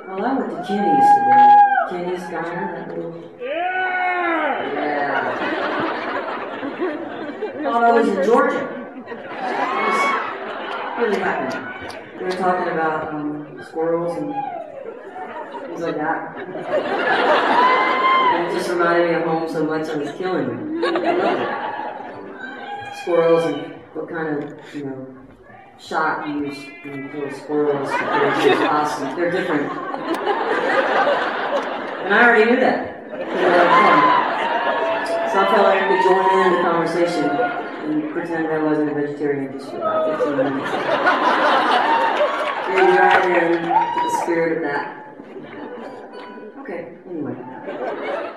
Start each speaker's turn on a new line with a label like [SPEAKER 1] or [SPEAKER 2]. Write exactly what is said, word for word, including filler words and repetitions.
[SPEAKER 1] Well, I went to Kenny's today. Kenny's Diner, that little... Yeah! Yeah! Oh, I was in Georgia. What really happened? We were talking about um, squirrels and things like that. And it just reminded me of home so much I was killing them. I love it. Squirrels and what kind of, you know, shot you use when you kill squirrels. They're awesome. They're different. And I already knew that. So I felt like I could join in the conversation and pretend I wasn't a vegetarian just for about fifteen minutes. Getting right in to the spirit of that. Okay, anyway.